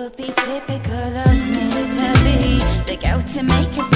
would be typical of me to be the girl to make a